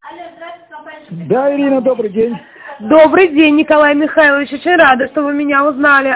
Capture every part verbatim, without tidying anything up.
Да, Ирина, добрый день. Добрый день, Николай Михайлович. Очень рада, что вы меня узнали.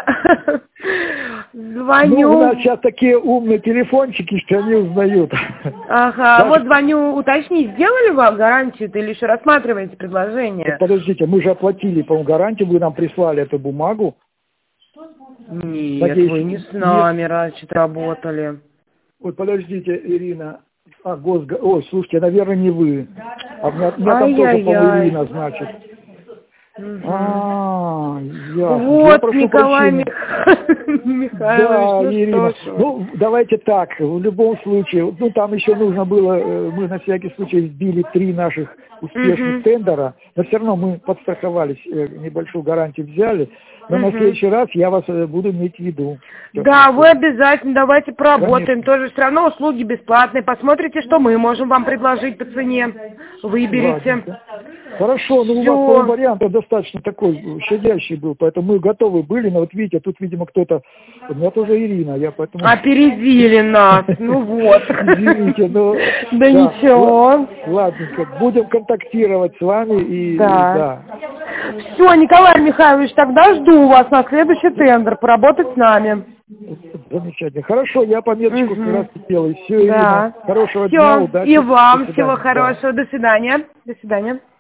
Звоню. Ну, у нас сейчас такие умные телефончики, что они узнают. Ага, Даже... вот звоню уточнить, сделали вам гарантию или еще рассматриваете предложение? Подождите, мы же оплатили, по-моему, гарантию, вы нам прислали эту бумагу. Нет, Надеюсь, вы не с нами раньше работали. Ой, подождите, Ирина. А, госга... Ой, слушайте, наверное, не вы. А у меня, у меня там тоже, по-моему, Ирина, значит. Угу. А, ясно. Вот, Я прошу Николай прощения. Михайлович, Да, ну Ирина. что ж. Ну, давайте так, в любом случае, ну, там еще нужно было, мы на всякий случай сбили три наших успешных Угу. тендера, но все равно мы подстраховались, небольшую гарантию взяли, но угу. на следующий раз я вас буду иметь в виду. Да, вы обязательно, давайте поработаем. Конечно. Тоже все равно услуги бесплатные. Посмотрите, что мы можем вам предложить по цене. Выберите. Ладненько. Хорошо, ну Всё. у вас вариант достаточно такой щадящий был, поэтому мы готовы были, но вот видите, тут, видимо, кто-то, у меня тоже Ирина, я поэтому... Опередили нас, ну вот. Извините, но... Да ничего. Ладненько, будем контактировать с вами и... Да. Все, Николай Михайлович, тогда жду вас на следующий тендер, поработать с нами. Замечательно. Хорошо, я пометочку как раз сделаю. Все, Да. Ирина, хорошего Всё. дня, удачи. И вам всего хорошего. До свидания. До свидания.